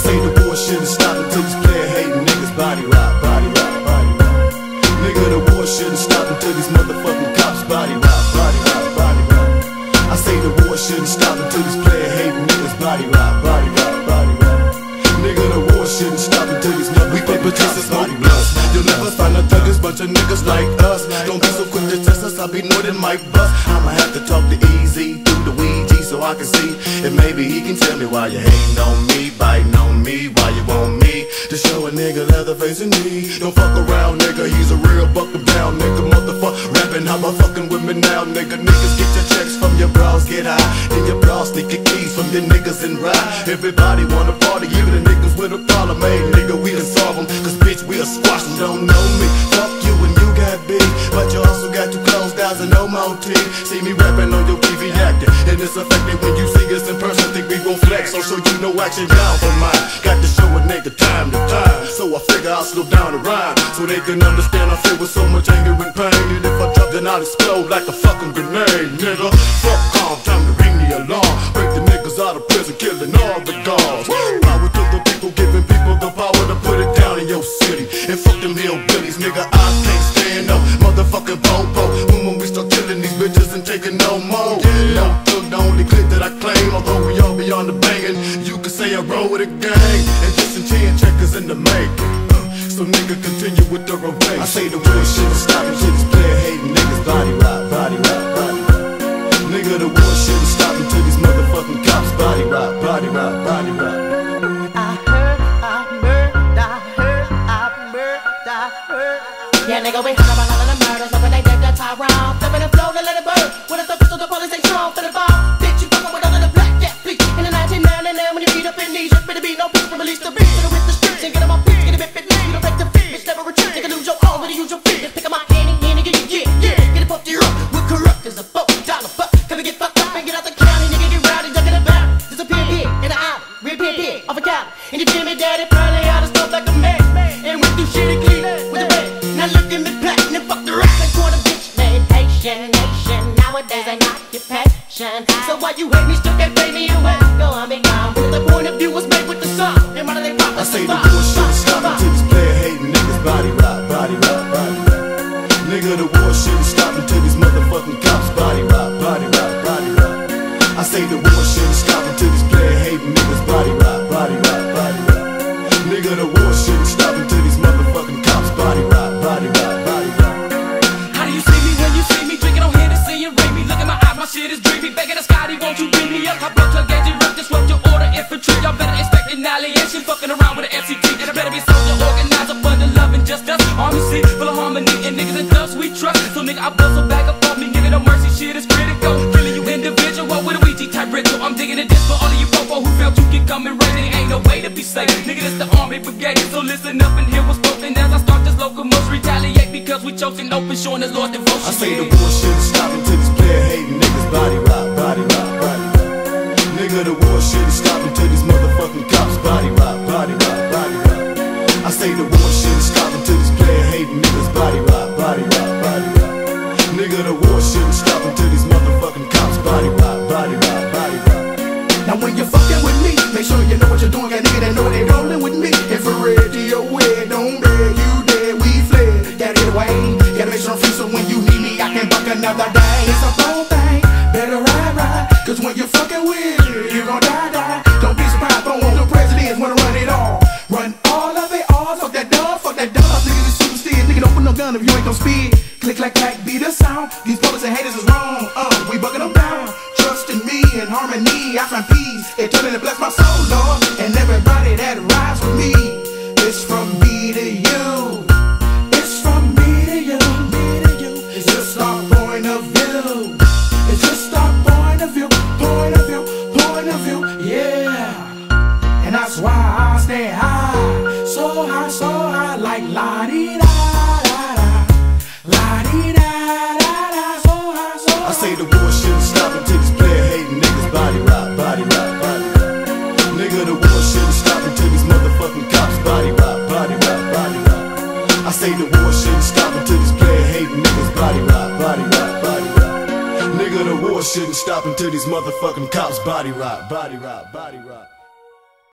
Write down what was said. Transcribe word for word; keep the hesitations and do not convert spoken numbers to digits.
say the war shouldn't stop until these player hating niggas body rock, body rock, body rock. Nigga, the war shouldn't stop until these motherfucking cops body rock, body rock, body rock. I say the war shouldn't stop until these player hating niggas body rock, body rock, body rock. Nigga, the war shouldn't stop until these motherfucking cops body rock. You'll never find a thuggish bunch of niggas like us. Don't be so quick to test us, I'll be more than Mike Bus. I'ma have to talk to Easy through the Ouija so I can see if maybe he can tell me why you hating on me, biting on me, why you want me to show a nigga Leatherface in need. Don't fuck around, nigga, he's a real buckle down nigga, motherfucker. Rapping, how about fucking with me now, nigga? Niggas get your checks from your bras, get high, then your bras sneak your keys from your niggas and ride. Everybody wanna party, even the niggas with a problem. Hey, nigga, we done solve them, cause bitch, we a squash them. Don't know me, fuck you and you got big, but you also got two clothes down and no more tea. See me rapping on your T V acting, and it's effective when you see us in person. Think we gon' flex, so show you no action down for mine. Got to show a nigga time to time, so I figure I'll slow down the rhyme, so they can understand I feel with so much anger and pain. And if I drop, then I'll explode like a fucking grenade, nigga. Fuck calm, time to ring the alarm. Break the niggas out of prison, killing all the guards. Power to the people, giving people the power to put it down in your city. And fuck them hillbillies, nigga, I can't stand no motherfucking popo. When, when we start killing these bitches and taking no more. No thug, the only clip that I claim. Although we all be on the banging, you can say I roll with a gang. And just some ten checkers in the making. So nigga continue with the revenge. I say the war shouldn't stop until these player hating niggas body rock, body rock, body rock. Nigga, the war shouldn't stop until these motherfucking cops body rock, body rock, body rock. I heard, I murdered, I heard, I murdered, I heard. Yeah, nigga, we heard about all of the murders, but when they did the Tyrone, flipping the flow to let it burn. With a pistol, the police ain't strong for the ball. Bitch, you fucking with all of the black, yeah, please. In the nineteen ninety-nine, when you beat up in these, just better be no peace, but release the beat. Get it with the streets and get on my feet, get it bit, bit, you don't take the feet. Bitch, never retreat, nigga, lose your all, really use your feet. Pick up my hand and hand and get it, yeah, yeah. Get it pumped, you're up, we're corrupt as a boat, dollar fuck. Come and get fucked up and get out the county, nigga, get rowdy, ducking about it. Disappear here, in the alley, reappear here, off a county. And you feel me, daddy, probably out of stuff like a man. And went through shit and clean with the bed. Now look at me platinum, fuck the rap and quarter bitch made Haitian nation. Nowadays an occupation. So why you hate me, still can't pay me away? Go on, be gone. With the point of view was made with the song. And why do they pop? I say the war shouldn't stop until these player hating niggas body rock, body rock, body rock. Nigga, the war shouldn't stop until these motherfucking cops body rock, body rock, body rock. I say the war shouldn't stop until these player hating niggas body rock, body rock, body rock. Nigga, the war shouldn't stop until these motherfucking cops body rock, body rock, body rock. How do you see me when you see me drinking on Hennessy and rate me? Look at my eyes, my shit is dreamy. Begging the Scotty, won't you bring me up? I broke your gadget, rough, disrupt your order, infantry. Y'all better expect annihilation, fucking around with an F C T. And I better be soldier, organizer for the love and just us. Army C, full of harmony, and niggas and thugs we trust. So nigga, I bust a bag up on me, nigga, no mercy, shit is critical. Killing you individual with a Ouija type ritual. I'm digging a disc for all of you popo who felt you can come and raise it. Ain't no way to be safe, nigga, this the army brigade. So listen up and hear what's spoken as I start this locomotion. Retaliate because we chosen open, showing this Lord devotion. I say the war shouldn't stop until these player hating niggas body rock, body rock, body rock. Nigga, the war shouldn't stop until these motherfucking cops body rock, body rock, body rock. I say the war shouldn't stop until these player hating niggas body rock, body rock, body rock. Nigga, the war shouldn't stop until these motherfucking cops body rock, body rock, body rock. Now when you're fucking with me, make sure you know what you're doing. Got nigga that know they rolling with me. Infrared to your way, don't beg you dead, we fled. Gotta get away, gotta make sure I'm free so when you need me, I can buck another day. It's a whole thing, better ride, ride. Cause when you're fucking with me, you gon' die, die. Don't be surprised, don't want the presidents wanna run it all. Run all of it, all, fuck that dog, fuck that dog. Niggas is super steer, nigga don't put no gun if you ain't gon' speed. Click, clack, clack, be the sound. These bullets and haters is wrong, uh, we bucking them down. Trust in me and harmony, I find peace. Eternally bless my soul, Lord. And everybody that rides with me, it's from me to you. It's from me to you, me to you. It's just our point of view. It's just our point of view, point of view, point of view, yeah. And that's why I stay high, so high, so high, like la-dee-da-da-da, la-dee-da-da-da, so high, so high. I say the war shouldn't stop until these player hating niggas body rock, body rock, body rock. Nigga, the war shouldn't stop until these motherfucking cops body rock, body rock, body rock. I say the war shouldn't stop until these player hating niggas body rock, body rock, body rock. Nigga, the war shouldn't stop until these motherfucking cops body rock, body rock, body rock.